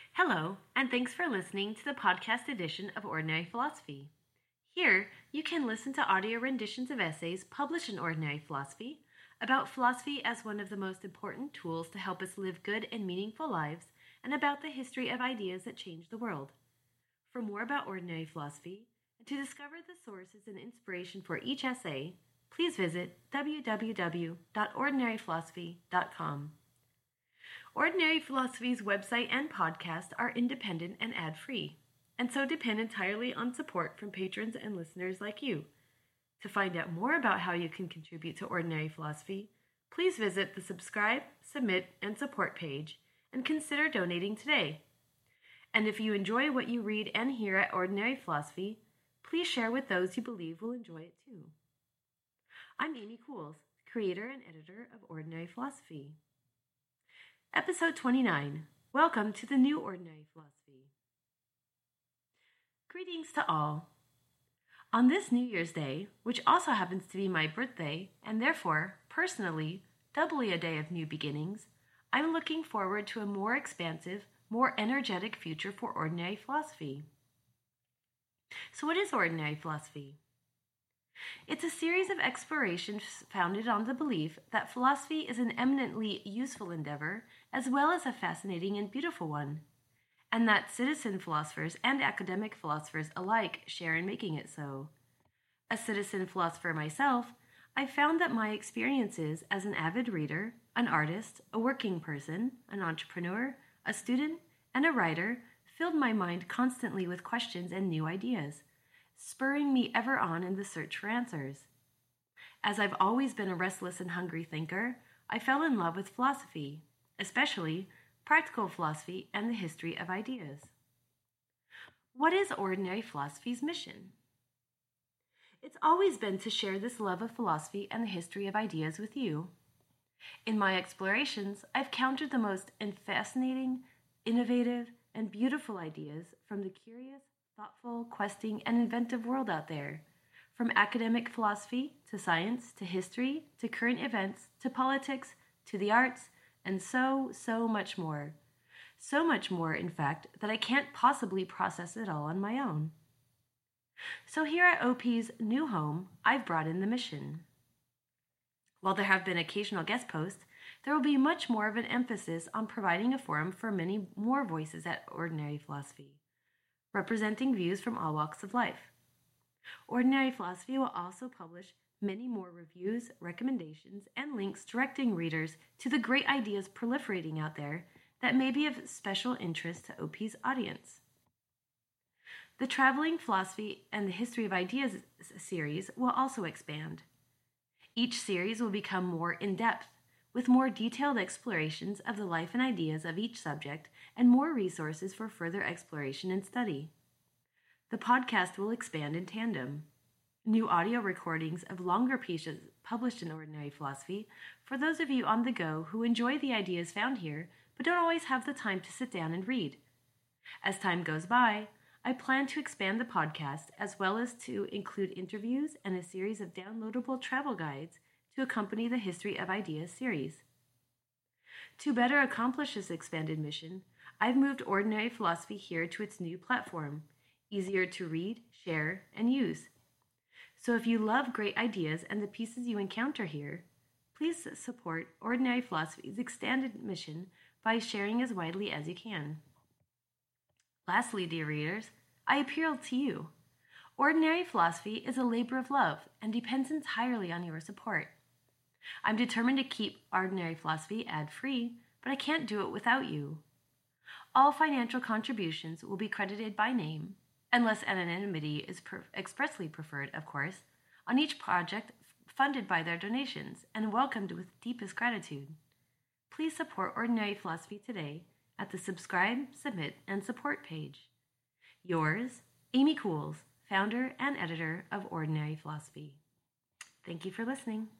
Hello, and thanks for listening to the podcast edition of Ordinary Philosophy. Here, you can listen to audio renditions of essays published in Ordinary Philosophy about philosophy as one of the most important tools to help us live good and meaningful lives, and about the history of ideas that change the world. For more about Ordinary Philosophy, and to discover the sources and inspiration for each essay, please visit www.ordinaryphilosophy.com. Ordinary Philosophy's website and podcast are independent and ad-free, and so depend entirely on support from patrons and listeners like you. To find out more about how you can contribute to Ordinary Philosophy, please visit the subscribe, submit, and support page, and consider donating today. And if you enjoy what you read and hear at Ordinary Philosophy, please share with those you believe will enjoy it too. I'm Amy Cools, creator and editor of Ordinary Philosophy. Episode 29. Welcome to the new Ordinary Philosophy. Greetings to all. On this New Year's Day, which also happens to be my birthday, and therefore, personally, doubly a day of new beginnings, I'm looking forward to a more expansive, more energetic future for Ordinary Philosophy. So what is Ordinary Philosophy? It's a series of explorations founded on the belief that philosophy is an eminently useful endeavor as well as a fascinating and beautiful one, and that citizen philosophers and academic philosophers alike share in making it so. A citizen philosopher myself, I found that my experiences as an avid reader, an artist, a working person, an entrepreneur, a student, and a writer filled my mind constantly with questions and new ideas, spurring me ever on in the search for answers. As I've always been a restless and hungry thinker, I fell in love with philosophy, especially practical philosophy and the history of ideas. What is Ordinary Philosophy's mission? It's always been to share this love of philosophy and the history of ideas with you. In my explorations, I've countered the most fascinating, innovative, and beautiful ideas from the curious, thoughtful, questing, and inventive world out there, from academic philosophy to science to history to current events to politics to the arts, and so much more. So much more, in fact, that I can't possibly process it all on my own. So here at OP's new home, I've brought in the mission. While there have been occasional guest posts, there will be much more of an emphasis on providing a forum for many more voices at Ordinary Philosophy, representing views from all walks of life. Ordinary Philosophy will also publish many more reviews, recommendations, and links directing readers to the great ideas proliferating out there that may be of special interest to OP's audience. The Traveling Philosophy and the History of Ideas series will also expand. Each series will become more in-depth, with more detailed explorations of the life and ideas of each subject and more resources for further exploration and study. The podcast will expand in tandem. New audio recordings of longer pieces published in Ordinary Philosophy for those of you on the go who enjoy the ideas found here but don't always have the time to sit down and read. As time goes by, I plan to expand the podcast as well as to include interviews and a series of downloadable travel guides to accompany the History of Ideas series. To better accomplish this expanded mission, I've moved Ordinary Philosophy here to its new platform, easier to read, share, and use. So if you love great ideas and the pieces you encounter here, please support Ordinary Philosophy's extended mission by sharing as widely as you can. Lastly, dear readers, I appeal to you. Ordinary Philosophy is a labor of love and depends entirely on your support. I'm determined to keep Ordinary Philosophy ad-free, but I can't do it without you. All financial contributions will be credited by name, unless anonymity is expressly preferred, of course, on each project funded by their donations and welcomed with deepest gratitude. Please support Ordinary Philosophy today at the subscribe, submit, and support page. Yours, Amy Cools, founder and editor of Ordinary Philosophy. Thank you for listening.